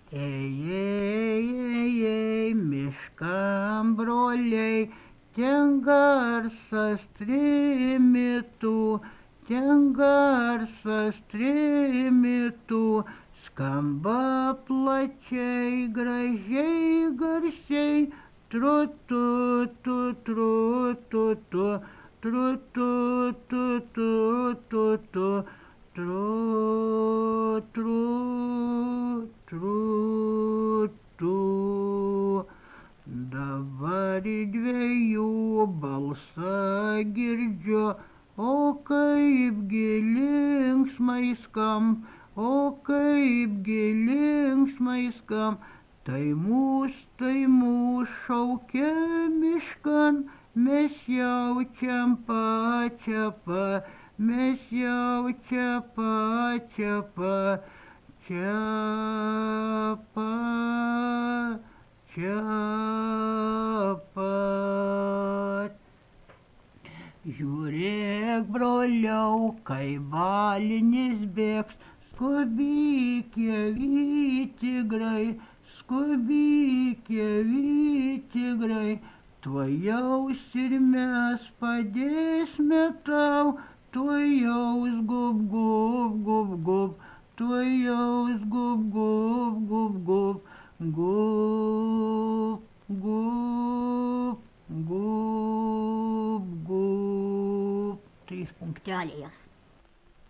Ėjai, miškam broliai, ten garsas trimitų, ten garsas trimitų, skamba plačiai, gražiai, garsiai, trutu, tu, trutu, tu, trutu, tu, tu, tu, tu, tru, tru, tru, tu. Dabar dviejų balsą girdžiu, o kaipgi linksmai skamba, o kaipgi linksmai skamba, tai mūs šaukia miškan, mes jaučiam pačiapą, mes jaučiam pačiapą, čiapa, čiapa. Žiūrėk, broliau, kai balinis bėgs, skubikie vytigrai, skubikie vytigrai, tuojaus ir mes padėsime tau, tuojaus gub, gub, gub, gub, tuojaus gub, gub, gub, gub, gub, gub, gub, gub. 3 punkteliai.